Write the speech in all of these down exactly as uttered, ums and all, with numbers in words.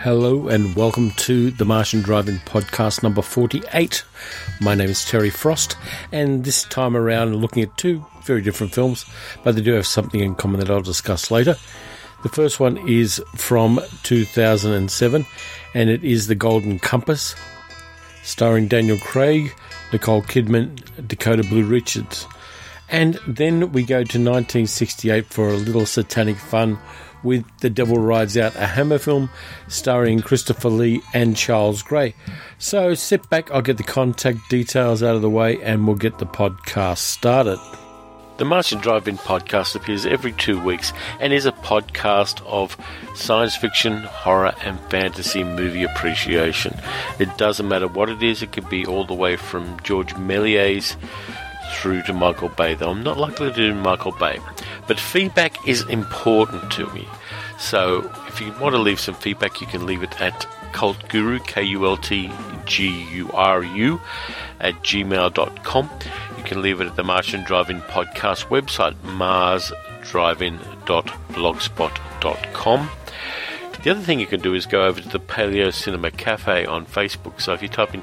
Hello and welcome to the Martian Drive-In podcast number forty-eight. My name is Terry Frost, and this time around looking at two very different films, but they do have something in common that I'll discuss later. The first one is from two thousand seven, and it is The Golden Compass, starring Daniel Craig, Nicole Kidman, Dakota Blue Richards. And then we go to nineteen sixty-eight for a little satanic fun with The Devil Rides Out, a Hammer film starring Christopher Lee and Charles Gray. So sit back, I'll get the contact details out of the way, and we'll get the podcast started. The Martian Drive-In podcast appears every two weeks and is a podcast of science fiction, horror and fantasy movie appreciation. It doesn't matter what it is, it could be all the way from George Méliès through to Michael Bay, though I'm not likely to do Michael Bay. But feedback is important to me. So if you want to leave some feedback, you can leave it at cultguru, K U L T G U R U, at gmail dot com. You can leave it at the Martian Drive-In podcast website, mars drive in dot blogspot dot com. The other thing you can do is go over to the Paleo Cinema Cafe on Facebook. So if you type in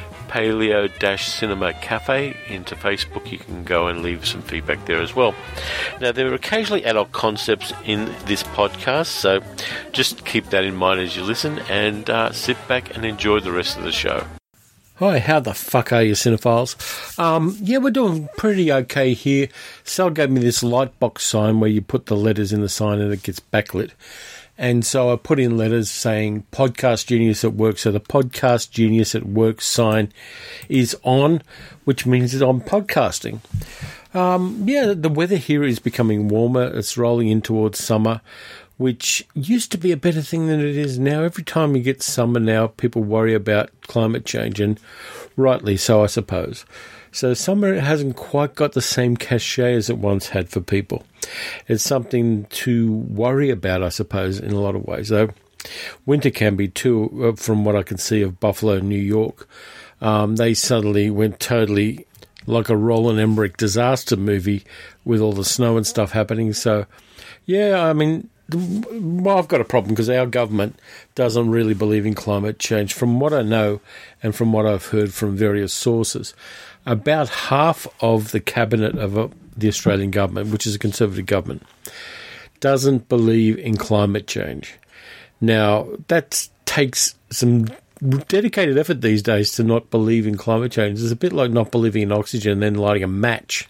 Paleo-Cinema Cafe into Facebook, you can go and leave some feedback there as well. Now, there are occasionally adult concepts in this podcast, so just keep that in mind as you listen, and uh, sit back and enjoy the rest of the show. Hi, how the fuck are you, cinephiles? Um, yeah, we're doing pretty okay here. Sal gave me this lightbox sign where you put the letters in the sign and it gets backlit. And so I put in letters saying Podcast Genius at Work. So the Podcast Genius at Work sign is on, which means that I'm podcasting. Um, yeah, the weather here is becoming warmer. It's rolling in towards summer, which used to be a better thing than it is now. Every time you get summer now, people worry about climate change, and rightly so, I suppose. So summer hasn't quite got the same cachet as it once had for people. It's something to worry about, I suppose, in a lot of ways. Though winter can be too, from what I can see of Buffalo, New York. Um, they suddenly went totally like a Roland Emmerich disaster movie with all the snow and stuff happening. So, yeah, I mean, well, I've got a problem because our government doesn't really believe in climate change. From what I know and from what I've heard from various sources, about half of the cabinet of uh, the Australian government, which is a conservative government, doesn't believe in climate change. Now, that takes some dedicated effort these days to not believe in climate change. It's a bit like not believing in oxygen and then lighting a match,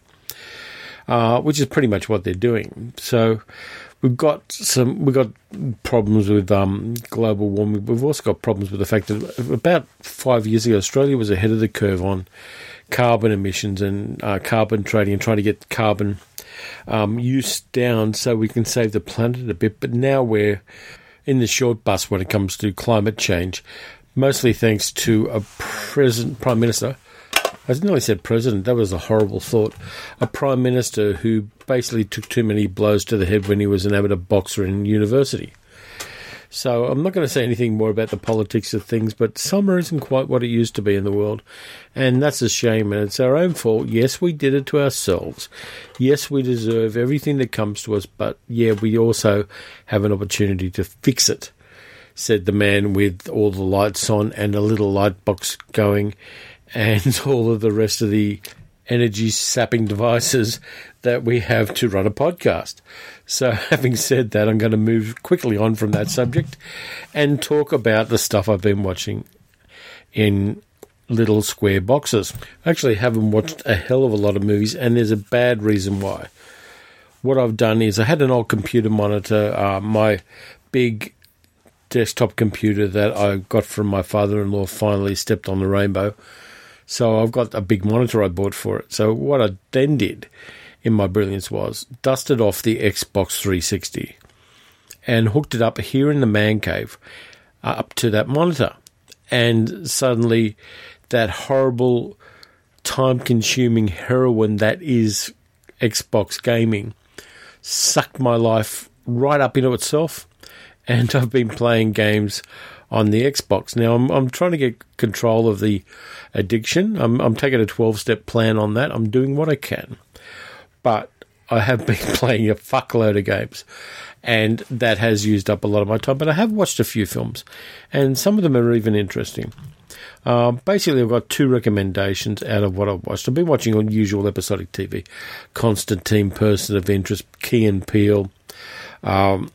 uh, which is pretty much what they're doing. So we've got some, we've got problems with um, global warming. We've also got problems with the fact that about five years ago, Australia was ahead of the curve on carbon emissions and uh, carbon trading and trying to get carbon um, use down so we can save the planet a bit. But now we're in the short bus when it comes to climate change, mostly thanks to a present Prime Minister. I nearly said president, that was a horrible thought. A Prime Minister who basically took too many blows to the head when he was an amateur boxer in university. So I'm not going to say anything more about the politics of things, but summer isn't quite what it used to be in the world, and that's a shame, and it's our own fault. Yes, we did it to ourselves. Yes, we deserve everything that comes to us, but yeah, we also have an opportunity to fix it, said the man with all the lights on and a little light box going and all of the rest of the energy-sapping devices that we have to run a podcast. So having said that, I'm going to move quickly on from that subject and talk about the stuff I've been watching in little square boxes. I actually haven't watched a hell of a lot of movies, and there's a bad reason why. What I've done is I had an old computer monitor, uh, my big desktop computer that I got from my father-in-law finally stepped on the rainbow. So I've got a big monitor I bought for it. So what I then did in my brilliance was dusted off the Xbox three sixty and hooked it up here in the man cave uh, up to that monitor. And suddenly that horrible time-consuming heroin that is Xbox gaming sucked my life right up into itself. And I've been playing games on the Xbox. Now, I'm I'm trying to get control of the addiction. I'm I'm taking a twelve-step plan on that. I'm doing what I can. But I have been playing a fuckload of games. and that has used up a lot of my time. But I have watched a few films, and some of them are even interesting. Uh, basically, I've got two recommendations out of what I've watched. I've been watching unusual episodic T V, Constantine, Person of Interest, Key and Peele, um,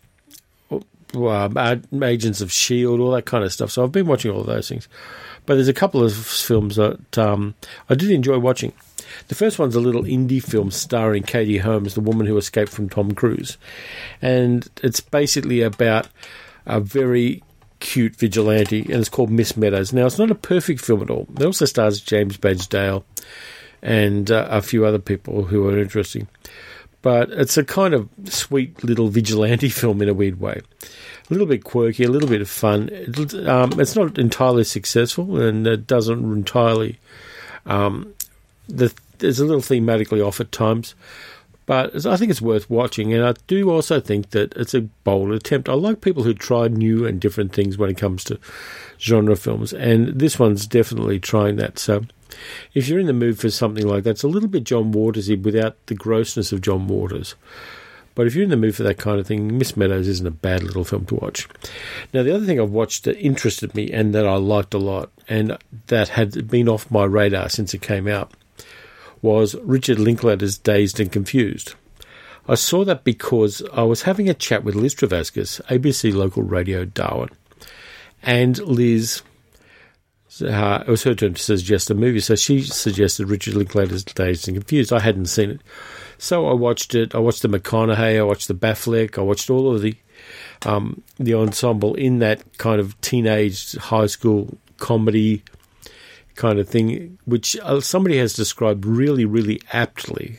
uh, Agents of S H I E L D, all that kind of stuff. So I've been watching all of those things. But there's a couple of films that um, I did enjoy watching. The first one's a little indie film starring Katie Holmes, the woman who escaped from Tom Cruise. And it's basically about a very cute vigilante, and it's called Miss Meadows. Now, it's not a perfect film at all. It also stars James Badge Dale and uh, a few other people who are interesting. But it's a kind of sweet little vigilante film in a weird way. A little bit quirky, a little bit of fun. It, um, it's not entirely successful, and it doesn't entirely... Um, the, there's a little thematically off at times, but I think it's worth watching, and I do also think that it's a bold attempt. I like people who try new and different things when it comes to genre films, and this one's definitely trying that. So if you're in the mood for something like that, it's a little bit John Watersy without the grossness of John Waters. But if you're in the mood for that kind of thing, Miss Meadows isn't a bad little film to watch. Now, the other thing I've watched that interested me and that I liked a lot, and that had been off my radar since it came out, was Richard Linklater's Dazed and Confused. I saw that because I was having a chat with Liz Travascus, A B C Local Radio Darwin, and Liz, uh, it was her turn to suggest a movie, so she suggested Richard Linklater's Dazed and Confused. I hadn't seen it. So I watched it. I watched the McConaughey, I watched the Batfleck, I watched all of the um, the ensemble in that kind of teenage high school comedy kind of thing, which somebody has described really, really aptly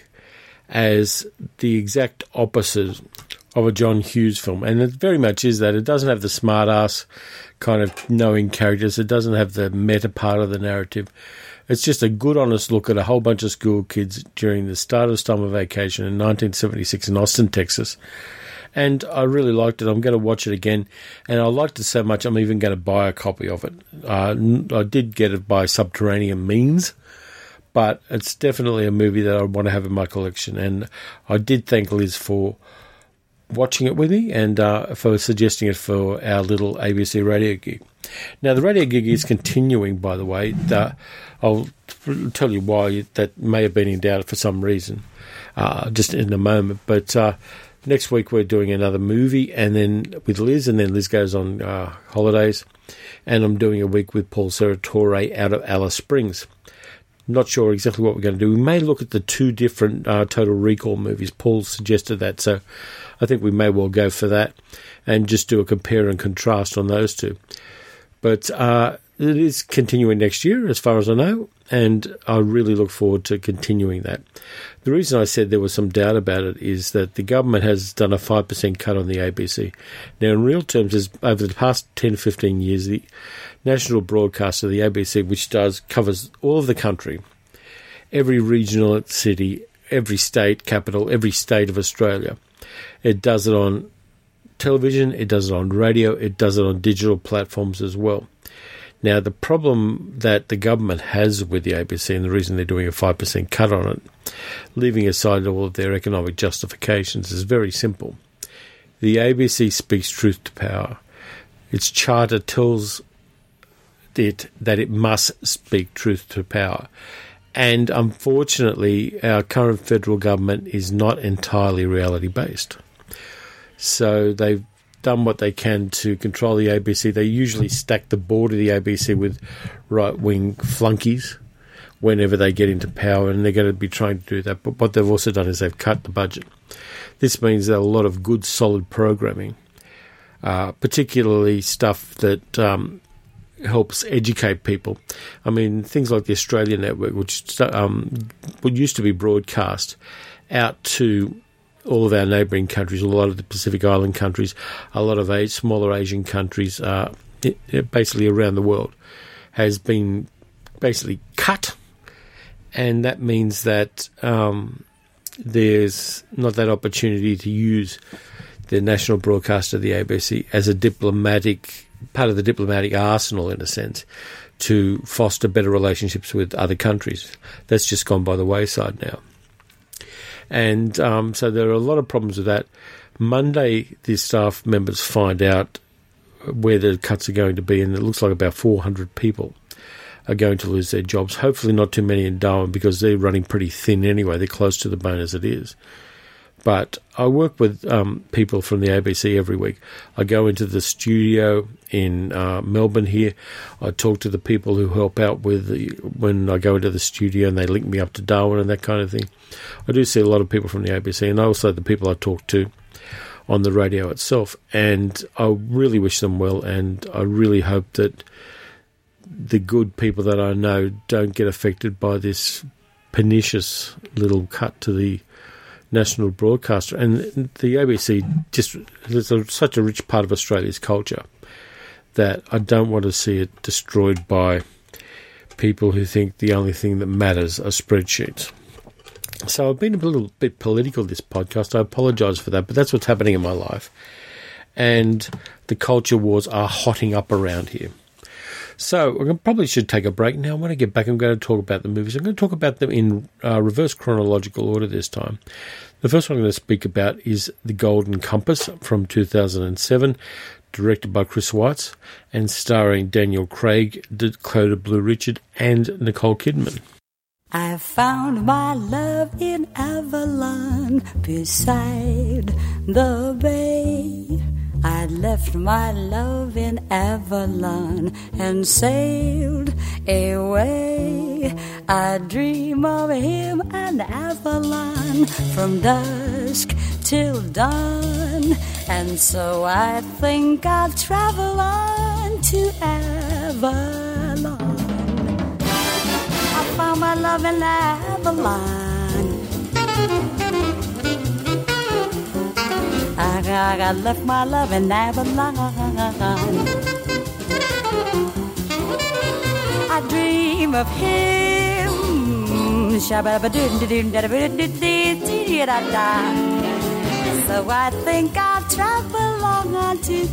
as the exact opposite of a John Hughes film. And it very much is that. It doesn't have the smart-ass kind of knowing characters. It doesn't have the meta part of the narrative. It's just a good, honest look at a whole bunch of school kids during the start of summer vacation in nineteen seventy-six in Austin, Texas. And I really liked it. I'm going to watch it again. And I liked it so much, I'm even going to buy a copy of it. Uh, I did get it by Subterranean means, but it's definitely a movie that I want to have in my collection. And I did thank Liz for watching it with me and uh, for suggesting it for our little A B C radio gig. Now, the radio gig is continuing, by the way. The, I'll tell you why that may have been in doubt for some reason, uh, just in a moment. But uh, next week we're doing another movie, and then with Liz, and then Liz goes on uh, holidays, and I'm doing a week with Paul Serratore out of Alice Springs. Not sure exactly what we're going to do. We may look at the two different uh, Total Recall movies. Paul suggested that, so I think we may well go for that and just do a compare and contrast on those two. But uh, it is continuing next year, as far as I know, and I really look forward to continuing that. The reason I said there was some doubt about it is that the government has done a five percent cut on the A B C. Now, in real terms, is over the past ten to fifteen years, the national broadcaster, the A B C, which does covers all of the country, every regional city, every state capital, every state of Australia, it does it on television, it does it on radio, it does it on digital platforms as well. Now, the problem that the government has with the A B C, and the reason they're doing a five percent cut on it, leaving aside all of their economic justifications, is very simple. The A B C speaks truth to power. Its charter tells it that it must speak truth to power. And unfortunately, our current federal government is not entirely reality-based. So they've done what they can to control the A B C. They usually stack the board of the A B C with right-wing flunkies whenever they get into power, and they're going to be trying to do that. But what they've also done is they've cut the budget. This means that a lot of good, solid programming, uh, particularly stuff that um, helps educate people. I mean, things like the Australian Network, which um, what used to be broadcast out to all of our neighbouring countries, a lot of the Pacific Island countries, a lot of a smaller Asian countries, uh, it, it basically around the world, has been basically cut, and that means that um, there's not that opportunity to use the national broadcaster, the A B C, as a diplomatic part of the diplomatic arsenal, in a sense, to foster better relationships with other countries. That's just gone by the wayside now. And um, so there are a lot of problems with that. Monday, the staff members find out where the cuts are going to be, and it looks like about four hundred people are going to lose their jobs. Hopefully not too many in Darwin, because they're running pretty thin anyway. They're close to the bone as it is. But I work with um, people from the A B C every week. I go into the studio in uh, Melbourne here. I talk to the people who help out with the, when I go into the studio, and they link me up to Darwin and that kind of thing. I do see a lot of people from the A B C, and also the people I talk to on the radio itself. And I really wish them well, and I really hope that the good people that I know don't get affected by this pernicious little cut to the national broadcaster. And the A B C just is a, such a rich part of Australia's culture that I don't want to see it destroyed by people who think the only thing that matters are spreadsheets. So I've been a little bit political this podcast. I apologise for that, but that's what's happening in my life. And the culture wars are hotting up around here. So I probably should take a break now. When I get back, I'm going to talk about the movies. I'm going to talk about them in uh, reverse chronological order this time. The first one I'm going to speak about is The Golden Compass from two thousand seven, directed by Chris Weitz and starring Daniel Craig, Dakota Blue Richard, and Nicole Kidman. I found my love in Avalon beside the bay. I left my love in Avalon and sailed away. I dream of him and Avalon from dusk till dawn, and so I think I'll travel on to Avalon. I found my love in Avalon. I, I left my love in Avalon. I dream of him. So I think I'll travel on to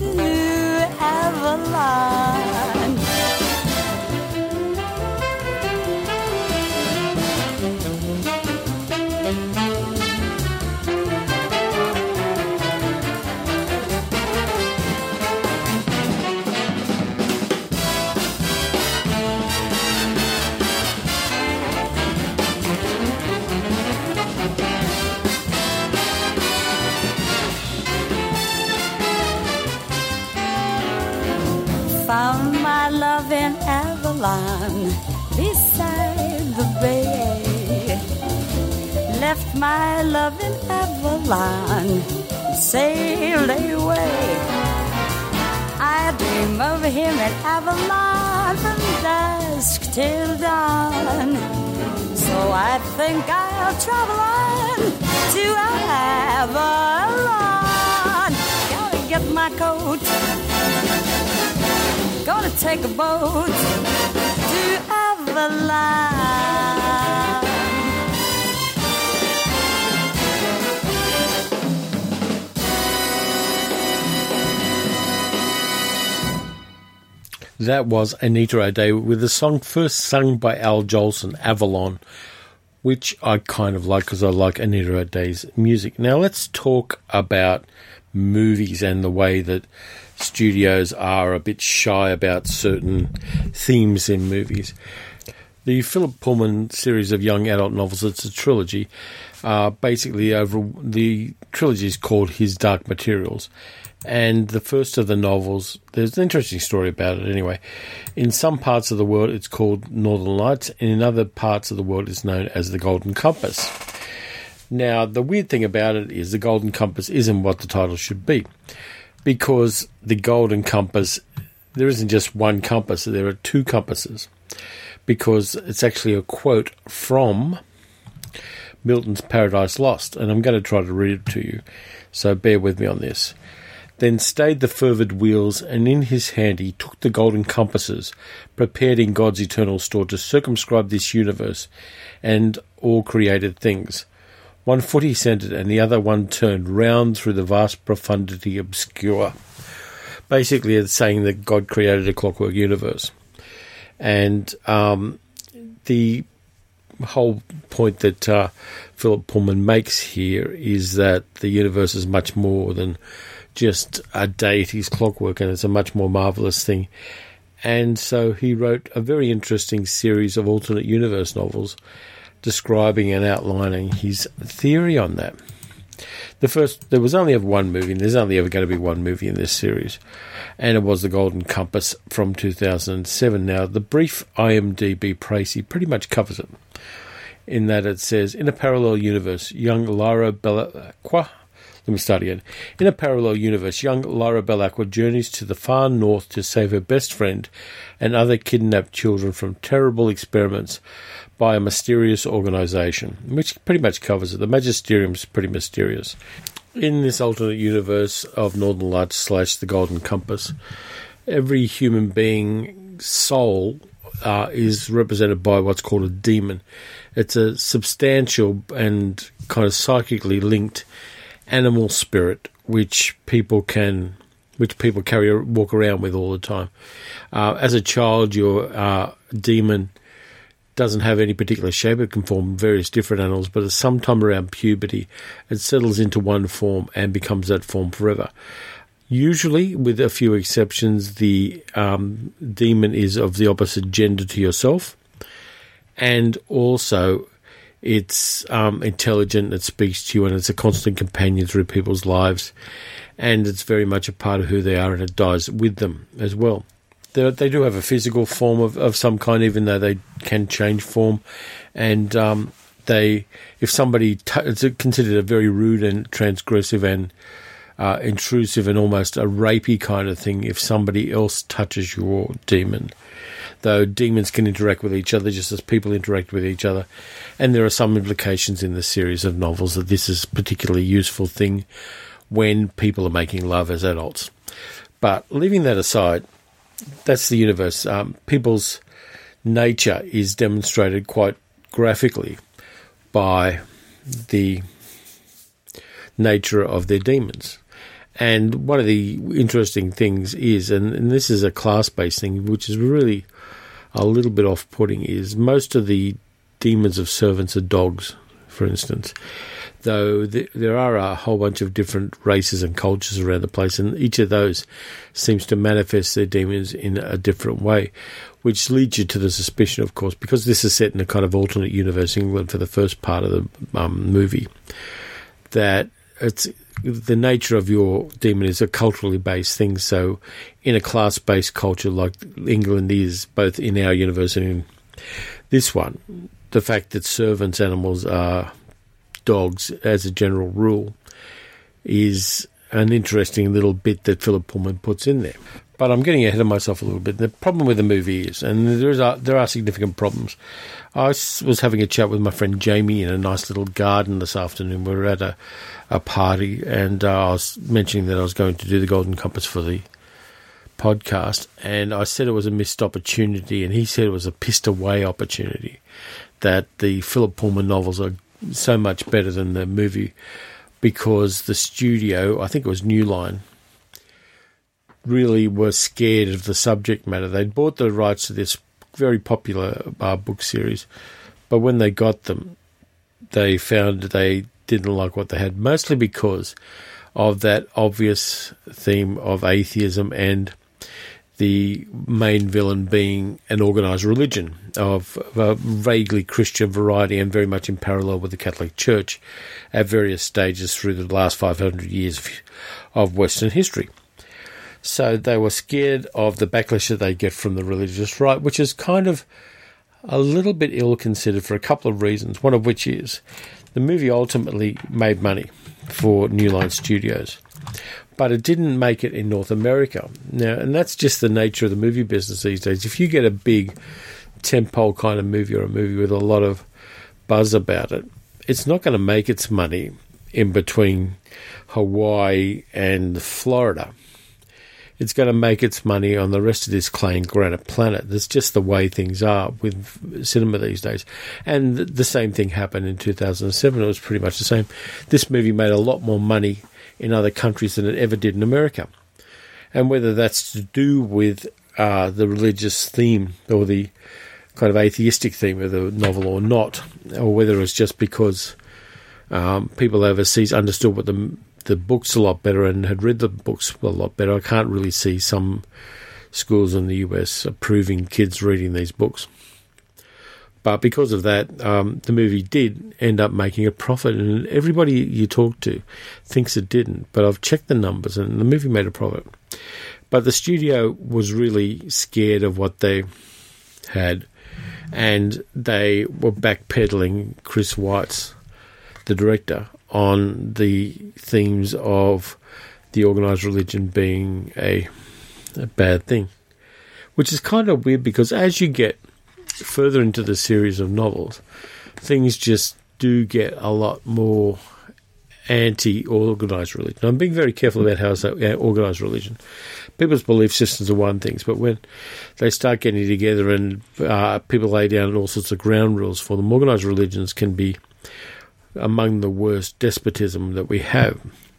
Avalon. Found my love in Avalon beside the bay. Left my love in Avalon, sailed away. I dream of him in Avalon from dusk till dawn. So I think I'll travel on to Avalon. Gotta get my coat, gonna take a boat to Avalon. That was Anita O'Day with a song first sung by Al Jolson, Avalon, which I kind of like because I like Anita O'Day's music. Now let's talk about movies and the way that studios are a bit shy about certain themes in movies. The Philip Pullman series of young adult novels, it's a trilogy. Uh, basically, over the trilogy is called His Dark Materials. And the first of the novels, there's an interesting story about it anyway. In some parts of the world, it's called Northern Lights, and in other parts of the world, it's known as the Golden Compass. Now, the weird thing about it is the Golden Compass isn't what the title should be, because the Golden Compass, there isn't just one compass, there are two compasses, because it's actually a quote from Milton's Paradise Lost, and I'm going to try to read it to you, so bear with me on this. Then stayed the fervid wheels, and in his hand he took the golden compasses, prepared in God's eternal store to circumscribe this universe and all created things. One foot he centred, and the other one turned round through the vast profundity obscure. Basically, it's saying that God created a clockwork universe. And um, the whole point that uh, Philip Pullman makes here is that the universe is much more than just a deity's clockwork, and it's a much more marvellous thing. And so he wrote a very interesting series of alternate universe novels describing and outlining his theory on that. The first, there was only ever one movie, and there's only ever going to be one movie in this series, and it was The Golden Compass from two thousand seven. Now, the brief IMDb précis pretty much covers it, in that it says, in a parallel universe, young Lara Belacqua, let me start again. In a parallel universe, young Lara Belacqua journeys to the far north to save her best friend and other kidnapped children from terrible experiments by a mysterious organisation, which pretty much covers it. The Magisterium is pretty mysterious. In this alternate universe of Northern Lights slash The Golden Compass, every human being's soul uh, is represented by what's called a demon. It's a substantial and kind of psychically linked animal spirit which people can which people carry walk around with all the time. Uh, as a child, your uh, demon doesn't have any particular shape. It can form various different animals, but at some time around puberty, it settles into one form and becomes that form forever. Usually, with a few exceptions, the um, demon is of the opposite gender to yourself, and also it's um, intelligent, it speaks to you, and it's a constant companion through people's lives, and it's very much a part of who they are, and it dies with them as well. They, they do have a physical form of, of some kind, even though they can change form, and um, they, if somebody, t- it's considered a very rude and transgressive and uh, intrusive and almost a rapey kind of thing if somebody else touches your demon. Though demons can interact with each other just as people interact with each other. And there are some implications in the series of novels that this is a particularly useful thing when people are making love as adults. But leaving that aside, that's the universe. Um, people's nature is demonstrated quite graphically by the nature of their demons. And one of the interesting things is, and, and this is a class-based thing, which is really a little bit off-putting, is most of the demons of servants are dogs, for instance, though th- there are a whole bunch of different races and cultures around the place, and each of those seems to manifest their demons in a different way, which leads you to the suspicion, of course, because this is set in a kind of alternate universe England for the first part of the um, movie, that it's the nature of your demon is a culturally based thing. So in a class-based culture like England is, both in our universe and in this one, the fact that servants' animals are dogs as a general rule is an interesting little bit that Philip Pullman puts in there. But I'm getting ahead of myself a little bit. The problem with the movie is, and there is a, there are significant problems. I was having a chat with my friend Jamie in a nice little garden this afternoon. We were at a, a party, and uh, I was mentioning that I was going to do The Golden Compass for the podcast, and I said it was a missed opportunity, and he said it was a pissed away opportunity, that the Philip Pullman novels are so much better than the movie because the studio, I think it was New Line, really were scared of the subject matter. They'd bought the rights to this very popular uh, book series, but when they got them, they found they didn't like what they had, mostly because of that obvious theme of atheism and the main villain being an organised religion of a vaguely Christian variety and very much in parallel with the Catholic Church at various stages through the last five hundred years of, of Western history. So they were scared of the backlash that they get from the religious right, which is kind of a little bit ill-considered for a couple of reasons, one of which is the movie ultimately made money for New Line Studios, but it didn't make it in North America. Now, and that's just the nature of the movie business these days. If you get a big tentpole kind of movie or a movie with a lot of buzz about it, it's not going to make its money in between Hawaii and Florida. It's going to make its money on the rest of this clay and granite planet. That's just the way things are with cinema these days. And the same thing happened in two thousand seven. It was pretty much the same. This movie made a lot more money in other countries than it ever did in America. And whether that's to do with uh, the religious theme or the kind of atheistic theme of the novel or not, or whether it was just because um, people overseas understood what the the books a lot better and had read the books a lot better. I can't really see some schools in the U S approving kids reading these books. But because of that, um, the movie did end up making a profit, and everybody you talk to thinks it didn't. But I've checked the numbers, and the movie made a profit. But the studio was really scared of what they had, and they were backpedaling Chris Weitz, the director, on the themes of the organised religion being a, a bad thing, which is kind of weird because as you get further into the series of novels, things just do get a lot more anti-organised religion. I'm being very careful about how I say organised religion. People's belief systems are one thing, but when they start getting together and uh, people lay down all sorts of ground rules for them, organised religions can be among the worst despotism that we have.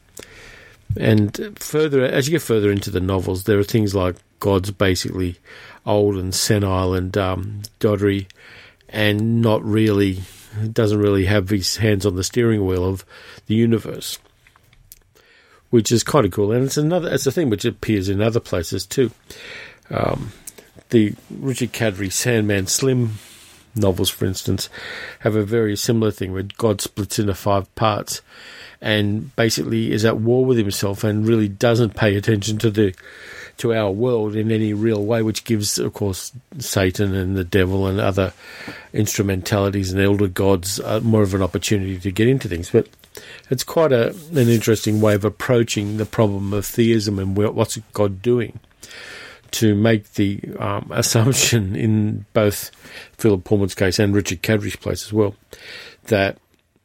And further, as you get further into the novels, there are things like God's basically old and senile and um, doddery, and not really, doesn't really have his hands on the steering wheel of the universe, which is kind of cool. And it's another, it's a thing which appears in other places too. Um, the Richard Kadrey Sandman Slim novels, for instance, have a very similar thing where God splits into five parts and basically is at war with himself and really doesn't pay attention to the to our world in any real way, which gives, of course, Satan and the devil and other instrumentalities and elder gods uh, more of an opportunity to get into things. But it's quite a, an interesting way of approaching the problem of theism and what's God doing, to make the um, assumption in both Philip Pullman's case and Richard Kadrey's place as well, that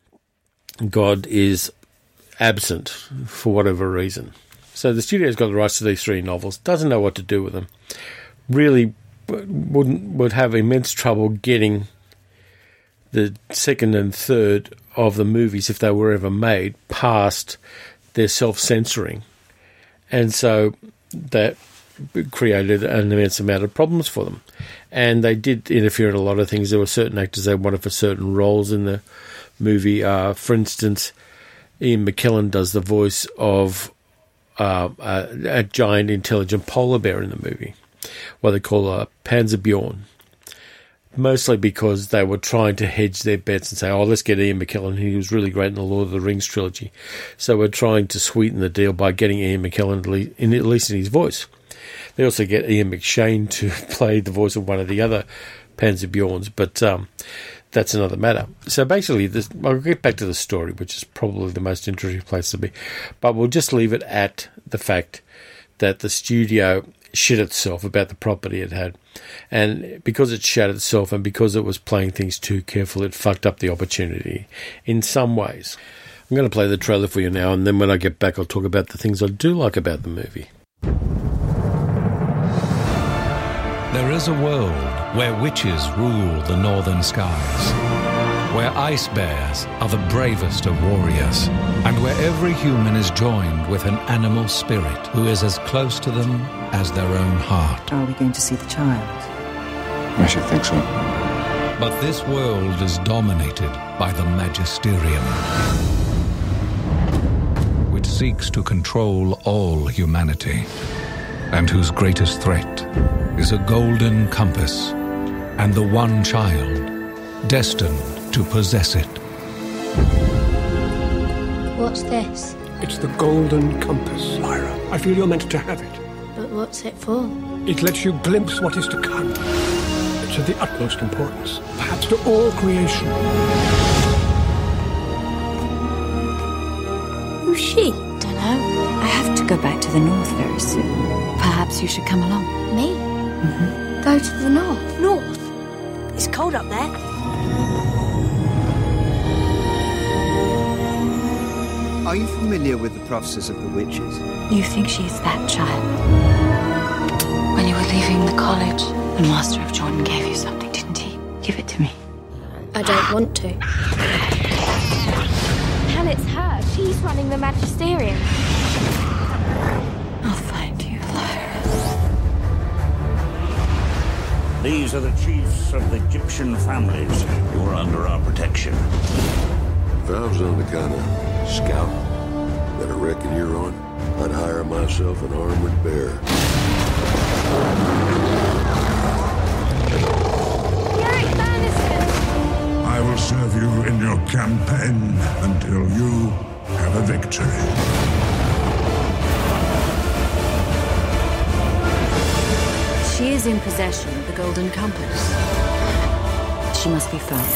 God is absent for whatever reason. So the studio's got the rights to these three novels, doesn't know what to do with them, really wouldn't would have immense trouble getting the second and third of the movies, if they were ever made, past their self-censoring. And so that created an immense amount of problems for them. And they did interfere in a lot of things. There were certain actors they wanted for certain roles in the movie. Uh, for instance, Ian McKellen does the voice of uh, a, a giant intelligent polar bear in the movie, what they call a Panzerbjorn, mostly because they were trying to hedge their bets and say, oh, let's get Ian McKellen. He was really great in the Lord of the Rings trilogy. So we're trying to sweeten the deal by getting Ian McKellen, in, at least in his voice. They also get Ian McShane to play the voice of one of the other Panzerbjorns, but um, that's another matter. So basically, this, I'll get back to the story, which is probably the most interesting place to be, but we'll just leave it at the fact that the studio shit itself about the property it had, and because it shat itself and because it was playing things too careful, it fucked up the opportunity in some ways. I'm going to play the trailer for you now, and then when I get back I'll talk about the things I do like about the movie. There is a world where witches rule the northern skies, where ice bears are the bravest of warriors, and where every human is joined with an animal spirit who is as close to them as their own heart. Are we going to see the child? I should think so. But this world is dominated by the Magisterium, which seeks to control all humanity, and whose greatest threat is a golden compass and the one child destined to possess it. What's this? It's the golden compass, Lyra. I feel you're meant to have it. But what's it for? It lets you glimpse what is to come. It's of the utmost importance, perhaps to all creation. Who's she? Dunno. I have to go back to the north very soon. Perhaps you should come along. Me? Mm-hmm. Go to the north? North? It's cold up there. Are you familiar with the prophecies of the witches? You think she's that child? When you were leaving the college, the Master of Jordan gave you something, didn't he? Give it to me. I don't want to. Hell, it's her. She's running the Magisterium. I'll find you, Lyra. These are the chiefs of the Egyptian families. You're under our protection. If I was on the kind of scout that I reckon you're on, I'd hire myself an armored bear. Eric Banniston! I will serve you in your campaign until you have a victory. She is in possession of the Golden Compass. She must be found.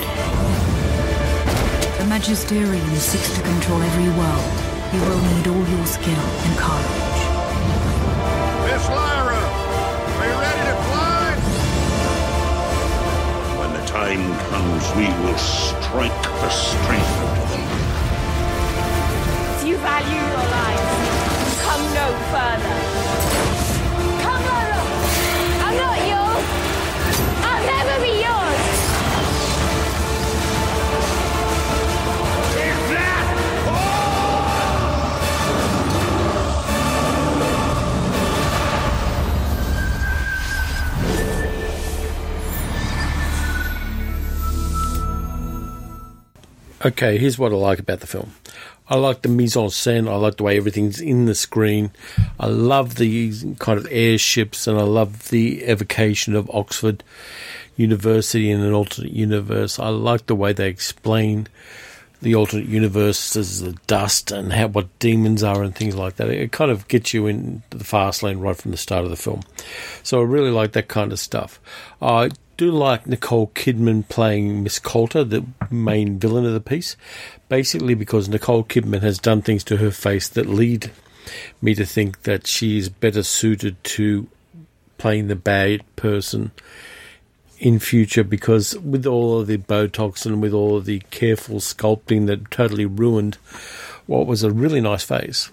The Magisterium seeks to control every world. You will need all your skill and courage. Miss Lyra, are you ready to fly? When the time comes, we will strike the strength out of them. Do you value your lives? Come no further. Come, Lyra! I'm not yours! I'll never be yours! Okay, here's what I like about the film. I like the mise en scène. I like the way everything's in the screen. I love the kind of airships, and I love the evocation of Oxford University in an alternate universe. I like the way they explain the alternate universes, the dust, and how what demons are and things like that. It kind of gets you in the fast lane right from the start of the film. So I really like that kind of stuff. I do like Nicole Kidman playing Miss Coulter, the main villain of the piece, basically because Nicole Kidman has done things to her face that lead me to think that she's better suited to playing the bad person in future, because with all of the Botox and with all of the careful sculpting that totally ruined what was a really nice face,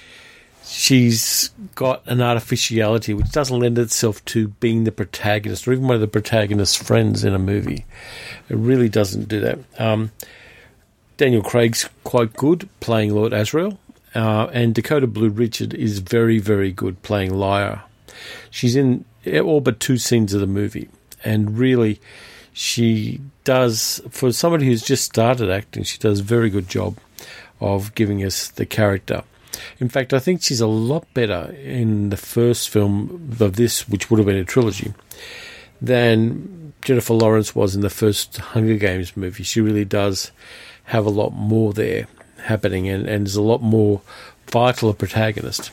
she's got an artificiality which doesn't lend itself to being the protagonist or even one of the protagonist's friends in a movie. It really doesn't do that. Um, Daniel Craig's quite good playing Lord Asriel, uh, and Dakota Blue Richard is very, very good playing Lyra. She's in all but two scenes of the movie, and really she does, for somebody who's just started acting, she does a very good job of giving us the character. In fact, I think she's a lot better in the first film of this, which would have been a trilogy, than Jennifer Lawrence was in the first Hunger Games movie. She really does have a lot more there happening, and, and is a lot more vital a protagonist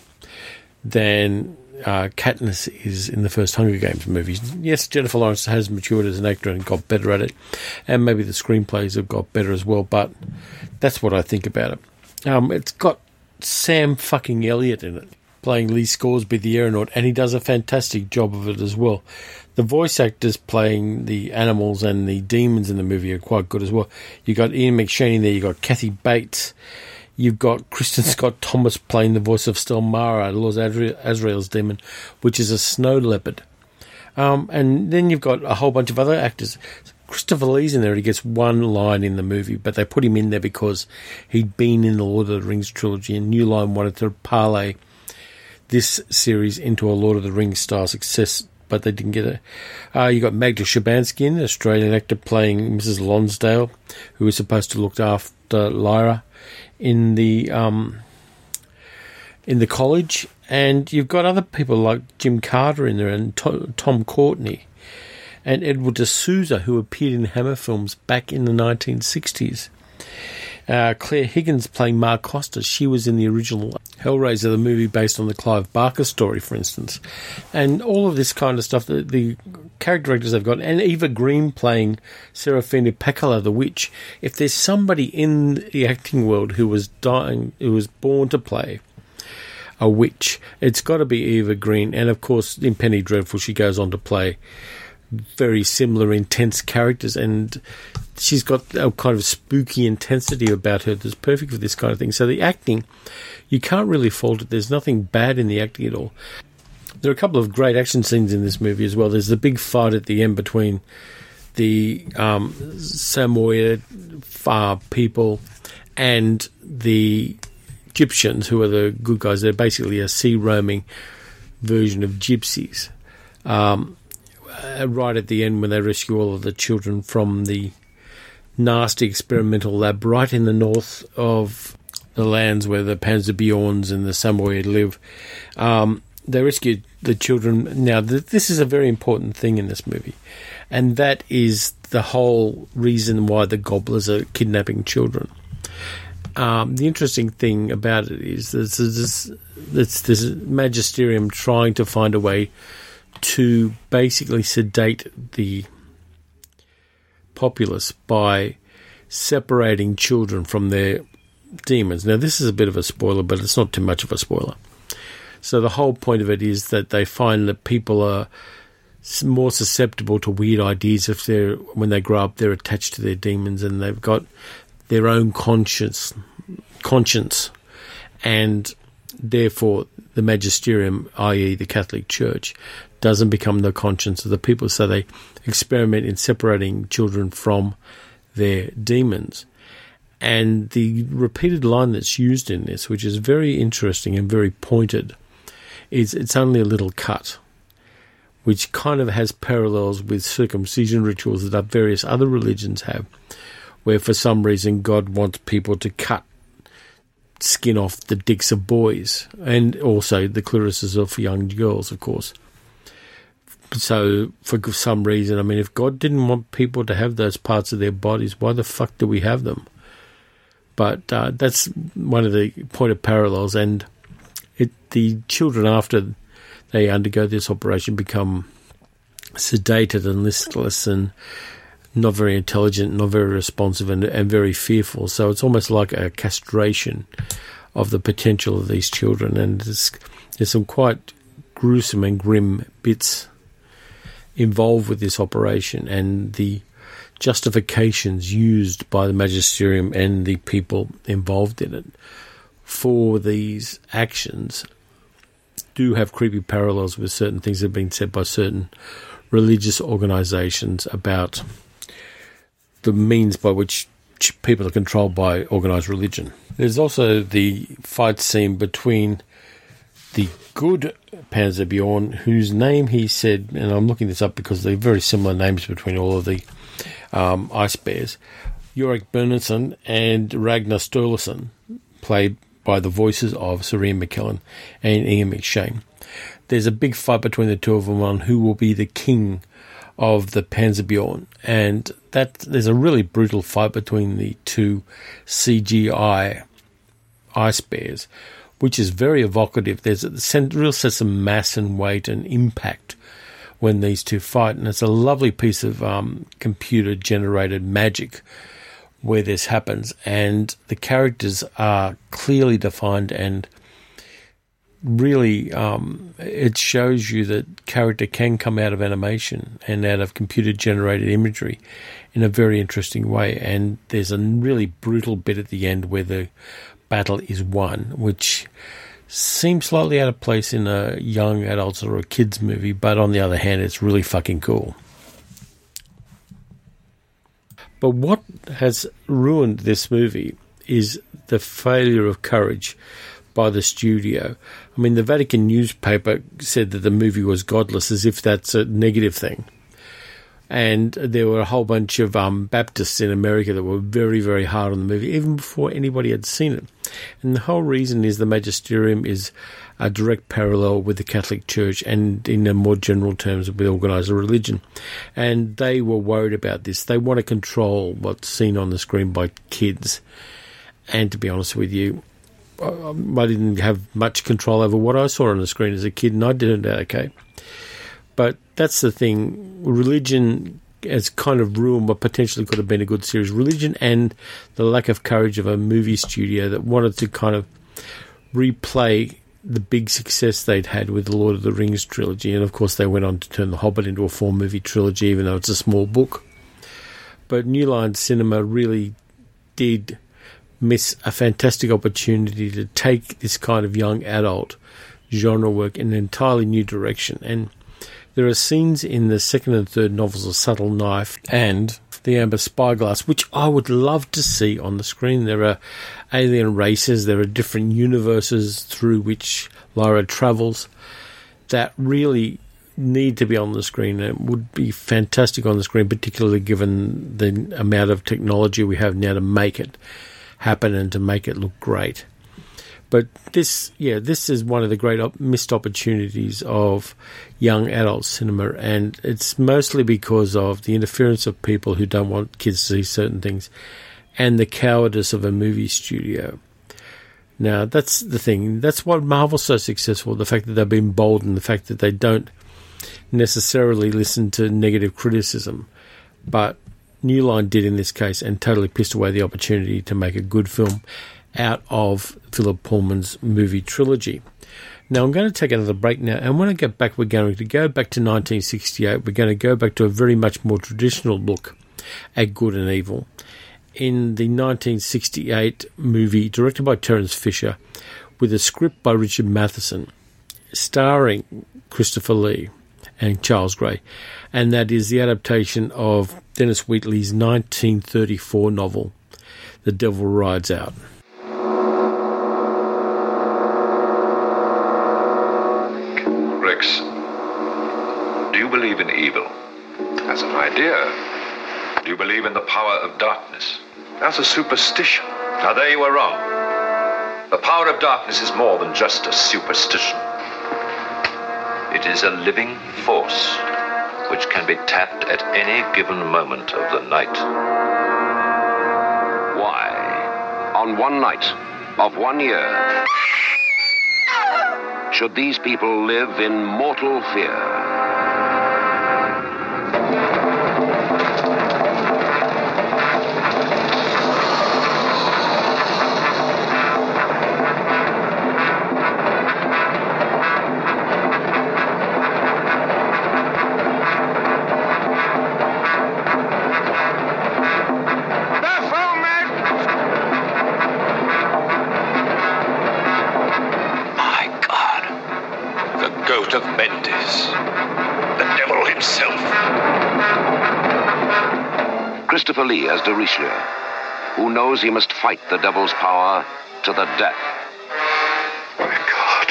than uh, Katniss is in the first Hunger Games movies. Yes, Jennifer Lawrence has matured as an actor and got better at it, and maybe the screenplays have got better as well, but that's what I think about it. Um, it's got Sam fucking Elliott in it, playing Lee Scoresby, the aeronaut, and he does a fantastic job of it as well. The voice actors playing the animals and the demons in the movie are quite good as well. You've got Ian McShane there, you've got Kathy Bates, you've got Kristen Scott Thomas playing the voice of Stelmara, Lord Asriel's demon, which is a snow leopard. Um, and then you've got a whole bunch of other actors. Christopher Lee's in there. He gets one line in the movie, but they put him in there because he'd been in the Lord of the Rings trilogy, and New Line wanted to parlay this series into a Lord of the Rings style success, but they didn't get it. Uh, you got Magda Szubanski, an Australian actor, playing Missus Lonsdale, who is supposed to look after Lyra in the um, in the college, and you've got other people like Jim Carter in there and to- Tom Courtenay. And Edward de Souza, who appeared in Hammer films back in the nineteen sixties. Uh, Claire Higgins playing Ma Costa. She was in the original Hellraiser, the movie based on the Clive Barker story, for instance. And all of this kind of stuff, the, the character actors they've got, and Eva Green playing Serafina Pekkala, the witch. If there's somebody in the acting world who was dying, who was born to play a witch, it's got to be Eva Green. And, of course, in Penny Dreadful, she goes on to play very similar intense characters, and she's got a kind of spooky intensity about her that's perfect for this kind of thing. So the acting, you can't really fault it. There's nothing bad in the acting at all. There are a couple of great action scenes in this movie as well. There's the big fight at the end between the um, Samoyed uh, people and the Egyptians, who are the good guys. They're basically a sea-roaming version of gypsies. Um uh, right at the end when they rescue all of the children from the nasty experimental lab right in the north of the lands where the Panzerbjorns and the Samoyed live. Um, they rescued the children. Now, th- this is a very important thing in this movie, and that is the whole reason why the gobblers are kidnapping children. Um, the interesting thing about it is that this, this, this magisterium trying to find a way to basically sedate the populace by separating children from their demons. Now, this is a bit of a spoiler, but it's not too much of a spoiler. So the whole point of it is that they find that people are more susceptible to weird ideas if they're, when they grow up, they're attached to their demons and they've got their own conscience, conscience, and therefore the magisterium, that is the Catholic Church, doesn't become the conscience of the people. So they experiment in separating children from their demons. And the repeated line that's used in this, which is very interesting and very pointed, is it's only a little cut, which kind of has parallels with circumcision rituals that various other religions have, where for some reason God wants people to cut skin off the dicks of boys, and also the clitorises of young girls, of course. So for some reason, I mean, if God didn't want people to have those parts of their bodies, why the fuck do we have them? But uh, that's one of the point of parallels, and it, the children, after they undergo this operation, become sedated and listless and not very intelligent, not very responsive, and, and very fearful. So it's almost like a castration of the potential of these children, and there's, there's some quite gruesome and grim bits involved with this operation, and the justifications used by the magisterium and the people involved in it for these actions do have creepy parallels with certain things that have been said by certain religious organisations about the means by which people are controlled by organised religion. There's also the fight scene between the good Panzerbjorn, whose name he said, and I'm looking this up because they're very similar names between all of the um, ice bears, Yorick Bernhardsson and Ragnar Sturluson, played by the voices of Sir Ian McKellen and Ian McShane. There's a big fight between the two of them on who will be the king of the Panzerbjorn, and that there's a really brutal fight between the two C G I ice bears, which is very evocative. There's a real sense of mass and weight and impact when these two fight, and it's a lovely piece of um, computer-generated magic where this happens, and the characters are clearly defined, and really um, it shows you that character can come out of animation and out of computer-generated imagery in a very interesting way. And there's a really brutal bit at the end where the battle is won, which seems slightly out of place in a young adults or a kids movie, but on the other hand, it's really fucking cool. But what has ruined this movie is the failure of courage by the studio. I mean, the Vatican newspaper said that the movie was godless, as if that's a negative thing. And there were a whole bunch of um, Baptists in America that were very, very hard on the movie, even before anybody had seen it. And the whole reason is the magisterium is a direct parallel with the Catholic Church, and in a more general terms with organised religion. And they were worried about this. They want to control what's seen on the screen by kids. And to be honest with you, I didn't have much control over what I saw on the screen as a kid, and I did it okay. But that's the thing. Religion has kind of ruined what potentially could have been a good series. Religion and the lack of courage of a movie studio that wanted to kind of replay the big success they'd had with the Lord of the Rings trilogy. And, of course, they went on to turn The Hobbit into a four-movie trilogy, even though it's a small book. But New Line Cinema really did miss a fantastic opportunity to take this kind of young adult genre work in an entirely new direction. And there are scenes in the second and third novels of Subtle Knife and The Amber Spyglass, which I would love to see on the screen. There are alien races, there are different universes through which Lyra travels that really need to be on the screen. It would be fantastic on the screen, particularly given the amount of technology we have now to make it happen and to make it look great. But this, yeah, this is one of the great op- missed opportunities of young adult cinema, and it's mostly because of the interference of people who don't want kids to see certain things and the cowardice of a movie studio. Now, that's the thing. That's what Marvel's so successful, the fact that they've been bold and the fact that they don't necessarily listen to negative criticism. But New Line did in this case and totally pissed away the opportunity to make a good film out of Philip Pullman's movie trilogy. Now, I'm going to take another break now, and when I get back, we're going to go back to nineteen sixty-eight. We're going to go back to a very much more traditional look at good and evil in the nineteen sixty-eight movie directed by Terence Fisher with a script by Richard Matheson starring Christopher Lee and Charles Gray, and that is the adaptation of Dennis Wheatley's nineteen thirty-four novel, The Devil Rides Out. Rex, do you believe in evil? As an idea. Do you believe in the power of darkness? As a superstition. Now there you are wrong. The power of darkness is more than just a superstition. It is a living force which can be tapped at any given moment of the night. Why, on one night of one year, should these people live in mortal fear? Of Mendes, the devil himself. Christopher Lee as de Richelieu, who knows he must fight the devil's power to the death. My God.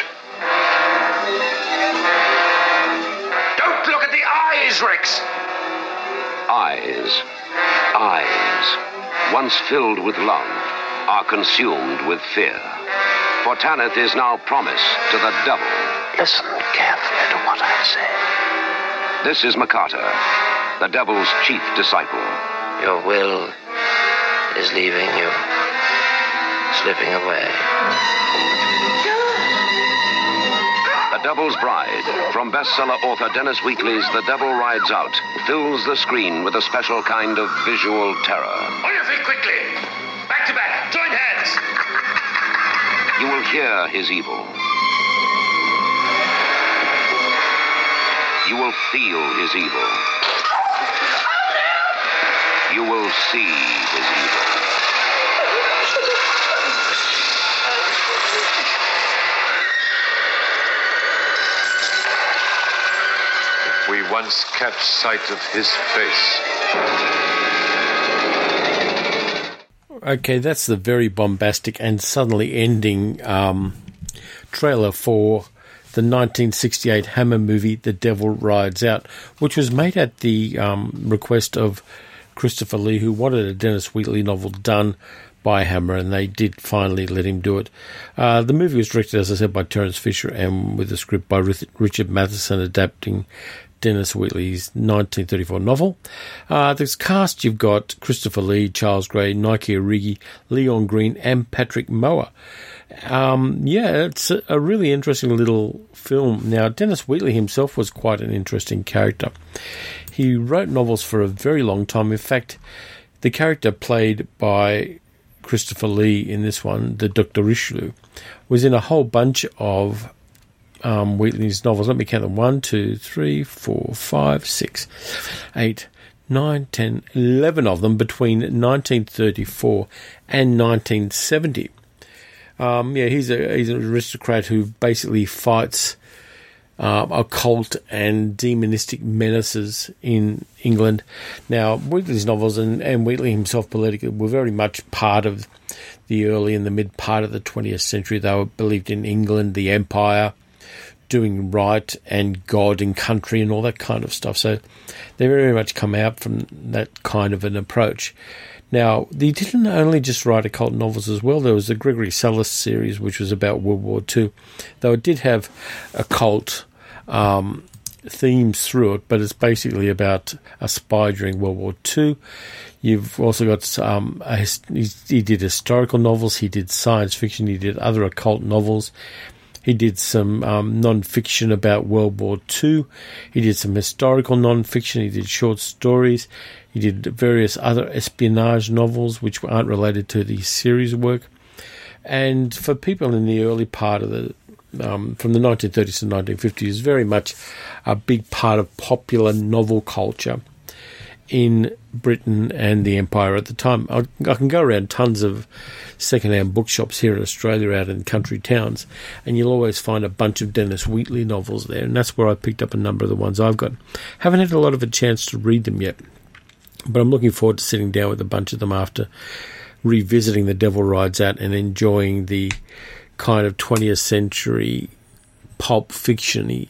Don't look at the eyes, Rex! Eyes, eyes, once filled with love, are consumed with fear. For Tanith is now promised to the devil. Listen carefully to what I say. This is Makata, the devil's chief disciple. Your will is leaving you, slipping away. The Devil's Bride, from bestseller author Dennis Wheatley's The Devil Rides Out, fills the screen with a special kind of visual terror. On your feet quickly! Back to back, join hands! You will hear his evil. You will feel his evil. You will see his evil. If we once catch sight of his face. Okay, that's the very bombastic and suddenly ending um, trailer for the nineteen sixty-eight Hammer movie, The Devil Rides Out, which was made at the um, request of Christopher Lee, who wanted a Dennis Wheatley novel done by Hammer, and they did finally let him do it. Uh, the movie was directed, as I said, by Terence Fisher, and with a script by Richard Matheson adapting Dennis Wheatley's nineteen thirty-four novel. Uh, this cast, you've got Christopher Lee, Charles Gray, Nike Origi, Leon Green, and Patrick Mower. Um, yeah, it's a, a really interesting little film. Now, Dennis Wheatley himself was quite an interesting character. He wrote novels for a very long time. In fact, the character played by Christopher Lee in this one, the Doctor Richelieu, was in a whole bunch of um, Wheatley's novels. Let me count them. One, two, three, four, five, six, eight, nine, ten, eleven of them between nineteen thirty-four and nineteen seventy. Um, yeah, he's a he's an aristocrat who basically fights uh, occult and demonistic menaces in England. Now, Wheatley's novels and, and Wheatley himself politically were very much part of the early and the mid part of the twentieth century. They were believed in England, the Empire, doing right and God and country and all that kind of stuff. So they very much come out from that kind of an approach. Now, they didn't only just write occult novels as well. There was the Gregory Sellis series, which was about World War Two, though it did have occult um, themes through it, but it's basically about a spy during World War Two. You've also got, um, a, he did historical novels, he did science fiction, he did other occult novels. He did some um, non-fiction about World War Two. He did some historical non-fiction. He did short stories. He did various other espionage novels which aren't related to the series work. And for people in the early part of the, um, from the nineteen thirties to nineteen fifties, very much a big part of popular novel culture in Britain and the Empire at the time. I, I can go around tons of second-hand bookshops here in Australia out in country towns, and you'll always find a bunch of Dennis Wheatley novels there, and that's where I picked up a number of the ones I've got. Haven't had a lot of a chance to read them yet, but I'm looking forward to sitting down with a bunch of them after revisiting The Devil Rides Out and enjoying the kind of twentieth century pulp fiction-y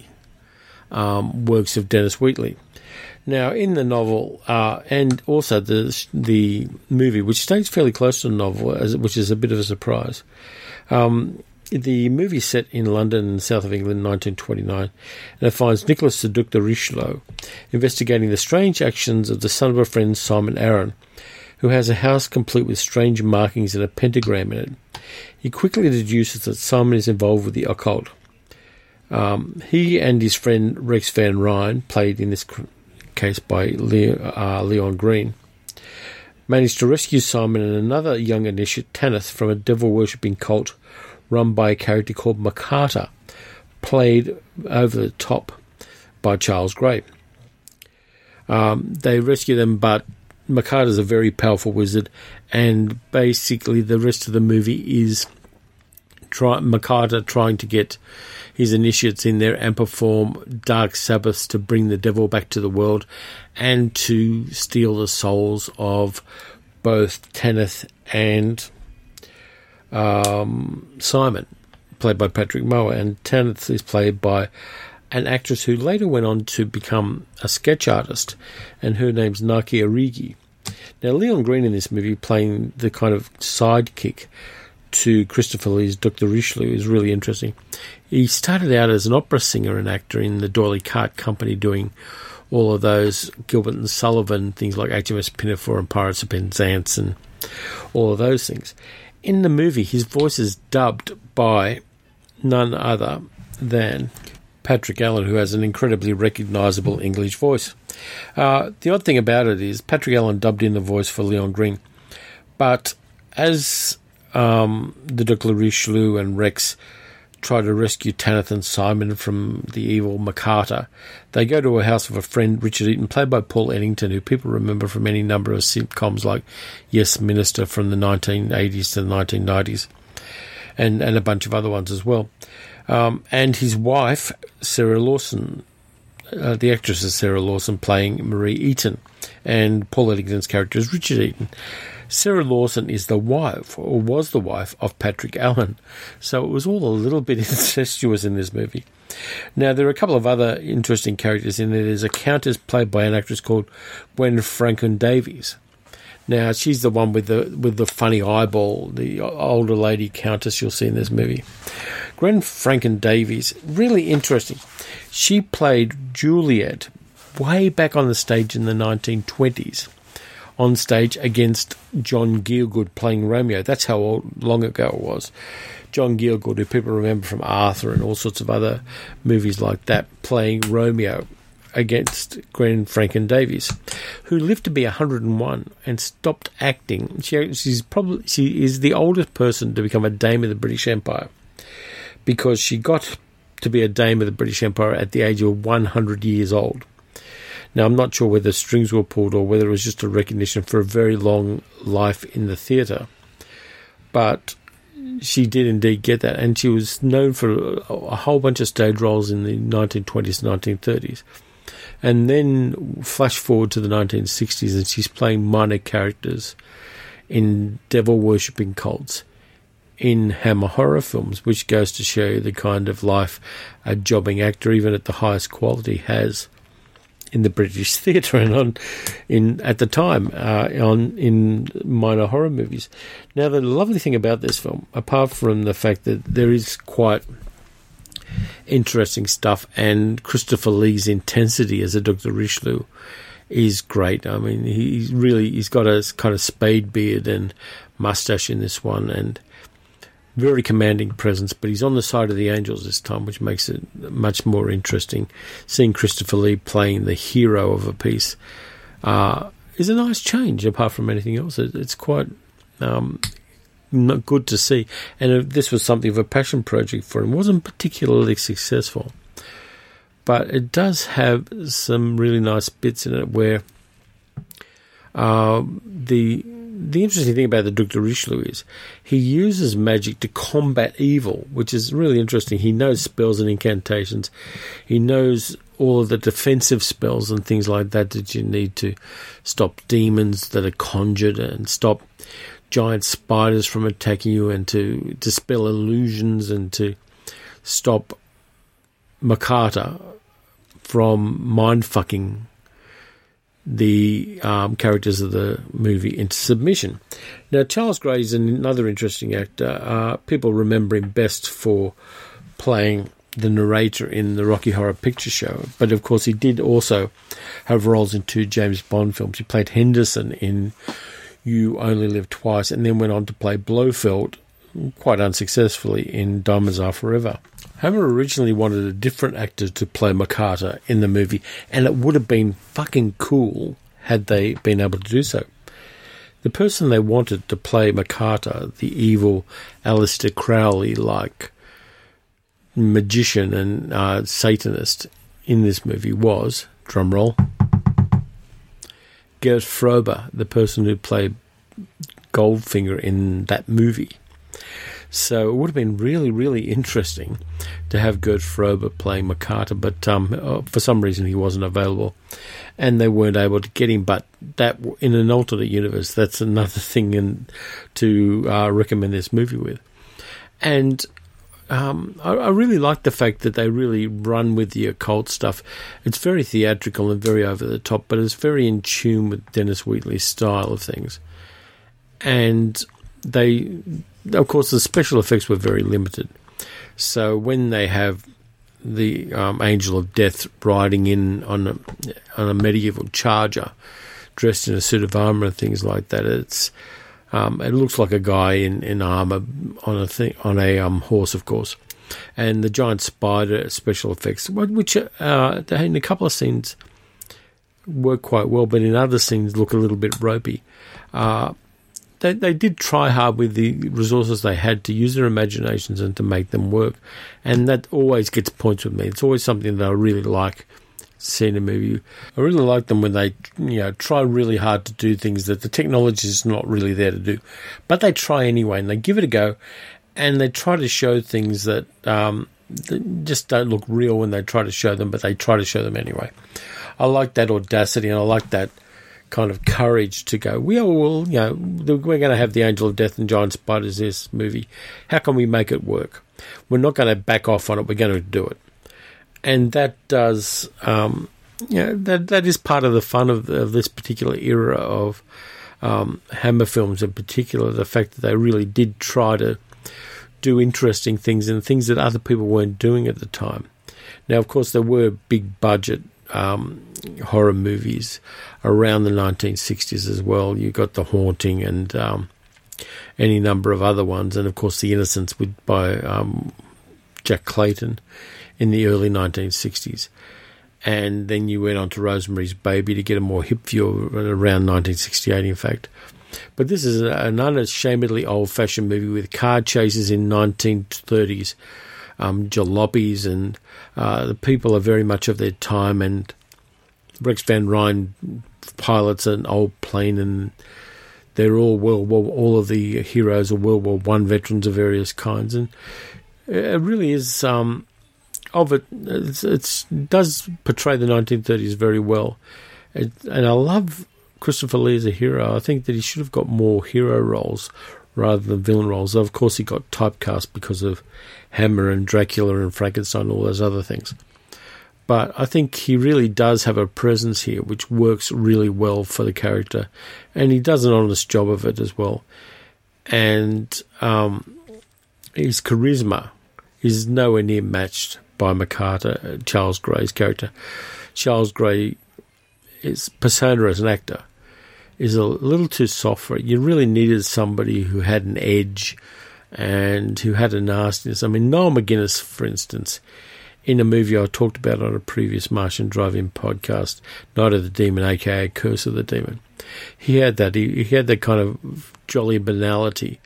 um, works of Dennis Wheatley. Now, in the novel, uh, and also the the movie, which stays fairly close to the novel, as, which is a bit of a surprise, um, the movie set in London and south of England in nineteen twenty-nine, and it finds Nicholas the Duc de Richelieu investigating the strange actions of the son of a friend, Simon Arran, who has a house complete with strange markings and a pentagram in it. He quickly deduces that Simon is involved with the occult. Um, he and his friend Rex Van Ryn, played in this case by Leon, uh, Leon Green, managed to rescue Simon and another young initiate, Tanith, from a devil-worshipping cult run by a character called Makata, played over the top by Charles Gray. Um, they rescue them, but Makata's a very powerful wizard, and basically the rest of the movie is try, Makata trying to get his initiates in there and perform dark sabbaths to bring the devil back to the world and to steal the souls of both Tanith and um, Simon, played by Patrick Moore. And Tanith is played by an actress who later went on to become a sketch artist, and her name's Naki Arigi. Now, Leon Green in this movie, playing the kind of sidekick to Christopher Lee's Duc de Richelieu, is really interesting. He started out as an opera singer and actor in the D'Oyly Carte Company, doing all of those Gilbert and Sullivan things like H M S Pinafore and Pirates of Penzance and all of those things. In the movie, his voice is dubbed by none other than Patrick Allen, who has an incredibly recognisable English voice. Uh, the odd thing about it is Patrick Allen dubbed in the voice for Leon Green, but as um, the Duc de Richelieu and Rex try to rescue Tanith and Simon from the evil Makata, they go to a house of a friend, Richard Eaton, played by Paul Eddington, who people remember from any number of sitcoms like Yes Minister from the nineteen eighties to the nineteen nineties, and, and a bunch of other ones as well. Um, and his wife, Sarah Lawson, uh, the actress is Sarah Lawson, playing Marie Eaton, and Paul Eddington's character is Richard Eaton. Sarah Lawson is the wife, or was the wife, of Patrick Allen. So it was all a little bit incestuous in this movie. Now, there are a couple of other interesting characters in there. There's a countess played by an actress called Gwen Franken Davies. Now, she's the one with the with the funny eyeball, the older lady countess you'll see in this movie. Gwen Franken Davies, really interesting. She played Juliet way back on the stage in the nineteen twenties. On stage against John Gielgud playing Romeo. That's how old, long ago it was. John Gielgud, who people remember from Arthur and all sorts of other movies like that, playing Romeo against Gwen Franken Davies, who lived to be one hundred and one and stopped acting. She, she's probably she is the oldest person to become a Dame of the British Empire, because she got to be a Dame of the British Empire at the age of one hundred years old. Now, I'm not sure whether strings were pulled or whether it was just a recognition for a very long life in the theatre, but she did indeed get that, and she was known for a whole bunch of stage roles in the nineteen twenties and nineteen thirties. And then flash forward to the nineteen sixties, and she's playing minor characters in devil-worshipping cults in Hammer horror films, which goes to show you the kind of life a jobbing actor, even at the highest quality, has in the British theatre and on in at the time uh, on in minor horror movies. Now, the lovely thing about this film, apart from the fact that there is quite interesting stuff, and Christopher Lee's intensity as a Doctor Richelieu is great. I mean, he's really he's got a kind of spade beard and mustache in this one, and very commanding presence, but he's on the side of the angels this time, which makes it much more interesting. Seeing Christopher Lee playing the hero of a piece uh, is a nice change, apart from anything else. It, it's quite um, not good to see. And if this was something of a passion project for him. It wasn't particularly successful, but it does have some really nice bits in it where uh, the... The interesting thing about the Doctor Richelieu is he uses magic to combat evil, which is really interesting. He knows spells and incantations. He knows all of the defensive spells and things like that that you need to stop demons that are conjured and stop giant spiders from attacking you, and to dispel illusions, and to stop Makata from mind-fucking the um, characters of the movie into submission. Now, Charles Gray is another interesting actor. Uh, people remember him best for playing the narrator in the Rocky Horror Picture Show, but of course he did also have roles in two James Bond films. He played Henderson in You Only Live Twice, and then went on to play Blofeld, quite unsuccessfully, in Diamonds Are Forever. Hammer originally wanted a different actor to play Makata in the movie, and it would have been fucking cool had they been able to do so. The person they wanted to play Makata, the evil Aleister Crowley-like magician and uh, Satanist in this movie, was, drumroll, Gert Frober, the person who played Goldfinger in that movie. So it would have been really, really interesting to have Gert Frober playing Makata, but um, for some reason he wasn't available, and they weren't able to get him. But that, in an alternate universe, that's another thing in, to uh, recommend this movie with. And um, I, I really like the fact that they really run with the occult stuff. It's very theatrical and very over the top, but it's very in tune with Dennis Wheatley's style of things. And they... Of course, the special effects were very limited. So when they have the um, Angel of Death riding in on a, on a medieval charger, dressed in a suit of armour and things like that, it's um, it looks like a guy in, in armour on a thing, on a um, horse, of course. And the giant spider special effects, which uh, in a couple of scenes work quite well, but in other scenes look a little bit ropey. Uh, They, they did try hard with the resources they had to use their imaginations and to make them work. And that always gets points with me. It's always something that I really like seeing in a movie. I really like them when they, you know, try really hard to do things that the technology is not really there to do. But they try anyway, and they give it a go. And they try to show things that, um, that just don't look real when they try to show them, but they try to show them anyway. I like that audacity, and I like that kind of courage to go, we will, you know, we're going to have the Angel of Death and giant spiders in this movie. How can we make it work? We're not going to back off on it. We're going to do it. And that does, um, you know, that that is part of the fun of, of this particular era of um, Hammer films in particular, the fact that they really did try to do interesting things and things that other people weren't doing at the time. Now, of course, there were big budget um, horror movies around the nineteen sixties as well. You got The Haunting and um, any number of other ones, and of course The Innocents with, by um, Jack Clayton in the early nineteen sixties. And then you went on to Rosemary's Baby to get a more hip view around nineteen sixty-eight, in fact. But this is an unashamedly old-fashioned movie with car chases in nineteen thirties, um, jalopies, and uh, the people are very much of their time, and Rex Van Ryn pilots an old plane, and they're all World War, all of the heroes are World War One veterans of various kinds, and it really is um, of it. It's, it's it does portray the nineteen thirties very well, it, and I love Christopher Lee as a hero. I think that he should have got more hero roles rather than villain roles. Of course, he got typecast because of Hammer and Dracula and Frankenstein and all those other things. But I think he really does have a presence here which works really well for the character, and he does an honest job of it as well. And um, his charisma is nowhere near matched by McCarter, Charles Gray's character. Charles Gray, his persona as an actor is a little too soft for it. You really needed somebody who had an edge and who had a nastiness. I mean, Noel McGuinness, for instance, in a movie I talked about on a previous Martian Drive-In podcast, Night of the Demon, aka Curse of the Demon, he had that. He, he had that kind of jolly banality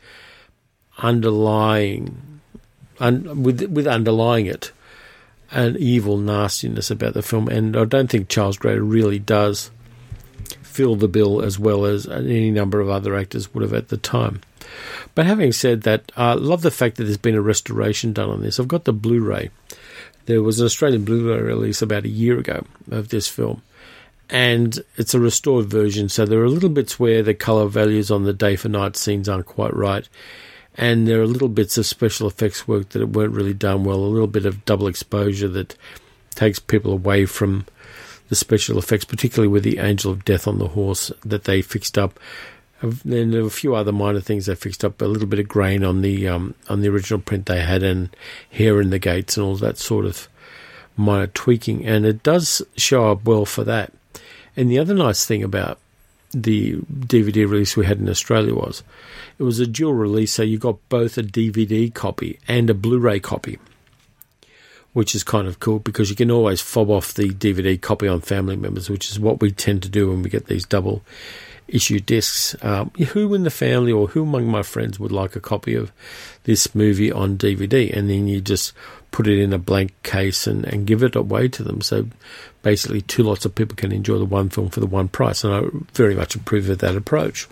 underlying, un, with with underlying it, an evil nastiness about the film. And I don't think Charles Gray really does fill the bill as well as any number of other actors would have at the time. But having said that, I love the fact that there's been a restoration done on this. I've got the Blu-ray. There was an Australian Blu-ray release about a year ago of this film, and it's a restored version, so there are little bits where the colour values on the day for night scenes aren't quite right, and there are little bits of special effects work that weren't really done well, a little bit of double exposure that takes people away from the special effects, particularly with the Angel of Death on the horse that they fixed up. Then there were a few other minor things they fixed up, a little bit of grain on the um, on the original print they had, and hair in the gates and all that sort of minor tweaking, and it does show up well for that. And the other nice thing about the D V D release we had in Australia was it was a dual release, so you got both a D V D copy and a Blu-ray copy, which is kind of cool because you can always fob off the D V D copy on family members, which is what we tend to do when we get these double issue discs. Um, who in the family or who among my friends would like a copy of this movie on D V D? And then you just put it in a blank case and, and give it away to them. So basically two lots of people can enjoy the one film for the one price. And I very much approve of that approach.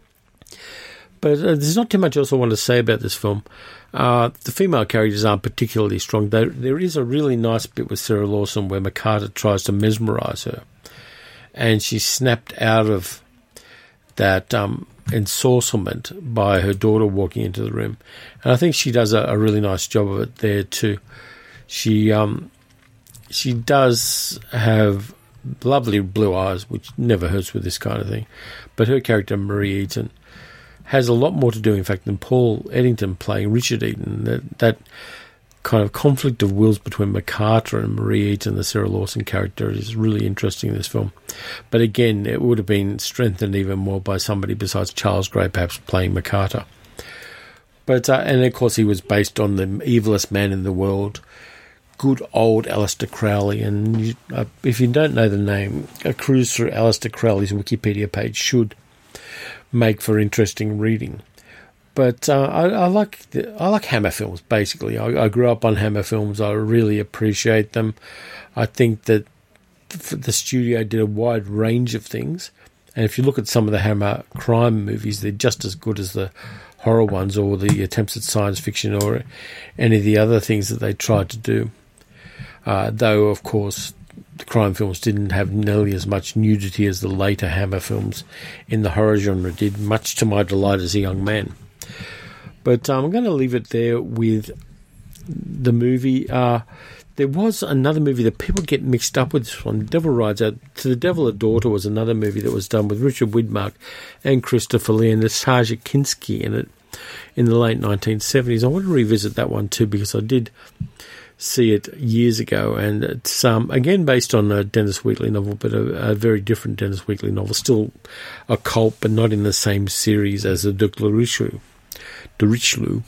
But uh, there's not too much else I want to say about this film. Uh, the female characters aren't particularly strong. There, there is a really nice bit with Sarah Lawson where McCarter tries to mesmerise her, and she's snapped out of that um, ensorcelment by her daughter walking into the room. And I think she does a, a really nice job of it there too. She um, she does have lovely blue eyes, which never hurts with this kind of thing. But her character, Marie Eaton, has a lot more to do, in fact, than Paul Eddington playing Richard Eaton. That, that kind of conflict of wills between McCarter and Marie Eaton, the Sarah Lawson character, is really interesting in this film. But again, it would have been strengthened even more by somebody besides Charles Gray perhaps playing McCarter. But uh, and of course he was based on the evilest man in the world, good old Aleister Crowley. And you, uh, if you don't know the name, a cruise through Aleister Crowley's Wikipedia page should make for interesting reading. But uh, I, I like the, I like Hammer films, basically. I, I grew up on Hammer films. I really appreciate them. I think that the, the studio did a wide range of things. And if you look at some of the Hammer crime movies, they're just as good as the horror ones or the attempts at science fiction or any of the other things that they tried to do. Uh, though, of course, the crime films didn't have nearly as much nudity as the later Hammer films in the horror genre did, much to my delight as a young man. But um, I'm going to leave it there with the movie. Uh, there was another movie that people get mixed up with this one. Devil Rides Out. To the Devil a Daughter was another movie that was done with Richard Widmark and Christopher Lee and Nastasia Kinski in it in the late nineteen seventies. I want to revisit that one too because I did see it years ago, and it's um, again based on a Dennis Wheatley novel, but a, a very different Dennis Wheatley novel. Still a cult, but not in the same series as the Duc de Richelieu. De Richelieu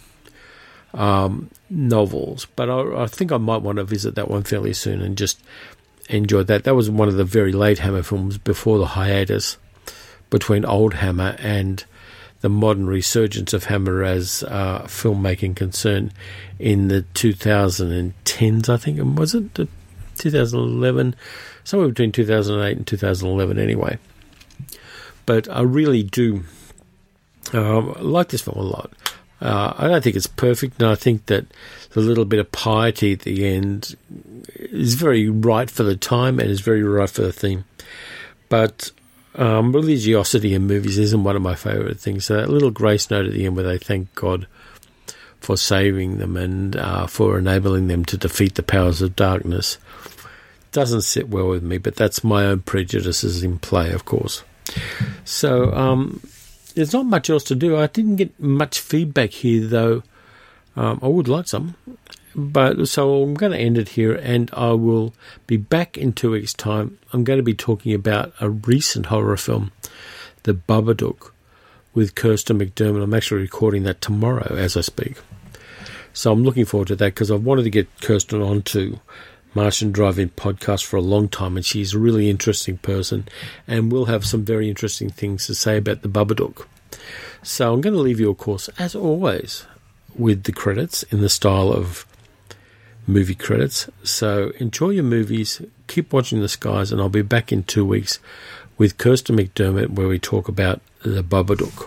um, novels, but I, I think I might want to visit that one fairly soon and just enjoy that. That was one of the very late Hammer films before the hiatus between old Hammer and the modern resurgence of Hammer as uh, filmmaking concern in the two thousand tens, I think, was it? The two thousand eleven, somewhere between two thousand eight and two thousand eleven anyway. But I really do uh, like this film a lot. Uh, I don't think it's perfect, and I think that the little bit of piety at the end is very right for the time and is very right for the theme. But um, religiosity in movies isn't one of my favourite things. So that little grace note at the end where they thank God for saving them and uh, for enabling them to defeat the powers of darkness doesn't sit well with me, but that's my own prejudices in play, of course. So um, there's not much else to do. I didn't get much feedback here, though. Um, I would like some. But so I'm going to end it here, and I will be back in two weeks' time. I'm going to be talking about a recent horror film, The Babadook, with Kirsten McDermott. I'm actually recording that tomorrow as I speak. So I'm looking forward to that because I've wanted to get Kirsten onto Martian Drive-In podcast for a long time, and she's a really interesting person and will have some very interesting things to say about The Babadook. So I'm going to leave you, of course, as always, with the credits in the style of movie credits. So enjoy your movies, keep watching the skies, and I'll be back in two weeks with Kirsten McDermott where we talk about The Babadook.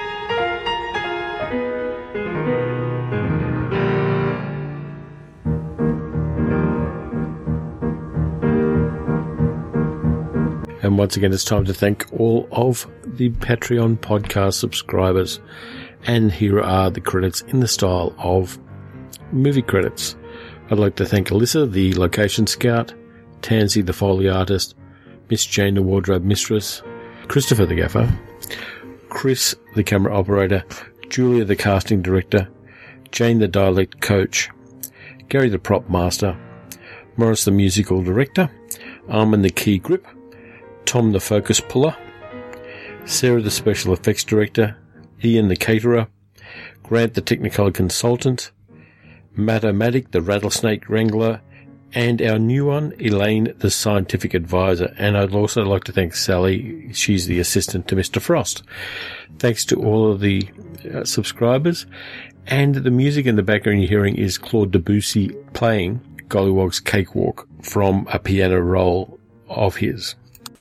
And once again, it's time to thank all of the Patreon podcast subscribers. And here are the credits in the style of movie credits. I'd like to thank Alyssa, the location scout, Tansy, the Foley artist, Miss Jane, the wardrobe mistress, Christopher, the gaffer, Chris, the camera operator, Julia, the casting director, Jane, the dialect coach, Gary, the prop master, Morris, the musical director, Armin, the key grip, Tom, the focus puller, Sarah, the special effects director, Ian, the caterer, Grant, the Technicolor consultant, Matt O'Matic, the rattlesnake wrangler, and our new one, Elaine, the scientific advisor. And I'd also like to thank Sally. She's the assistant to Mister Frost. Thanks to all of the uh, subscribers. And the music in the background you're hearing is Claude Debussy playing Gollywog's Cakewalk from a piano roll of his.